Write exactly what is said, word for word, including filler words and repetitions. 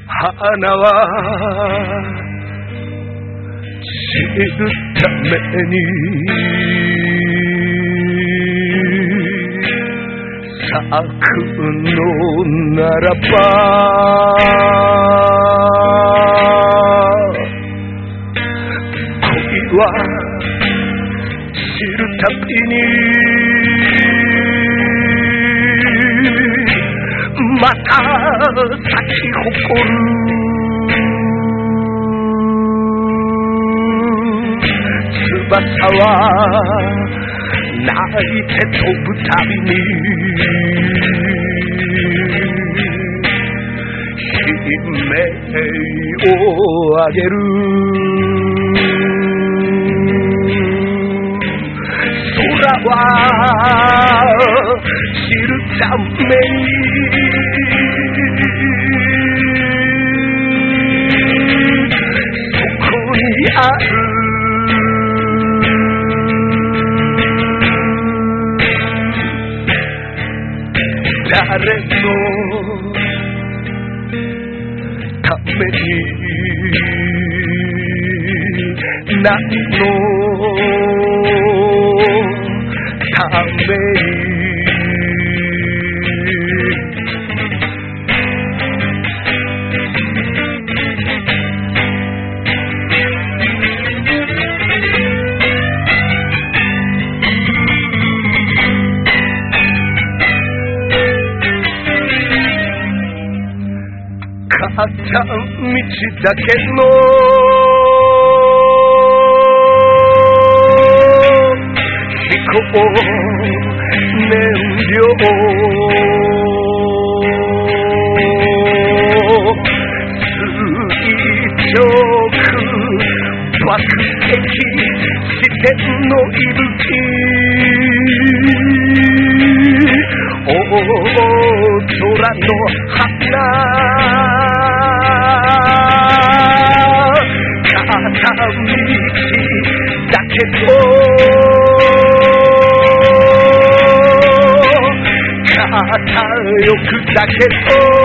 花は散るために咲くのならば恋は散るたびにまた咲き誇る翼は泣いて飛ぶたびに悲鳴を上げる空は知るためにそこにある誰のために何のために片道だけの飛行燃料垂直爆撃しての息大空の花片道だけど片翼だけど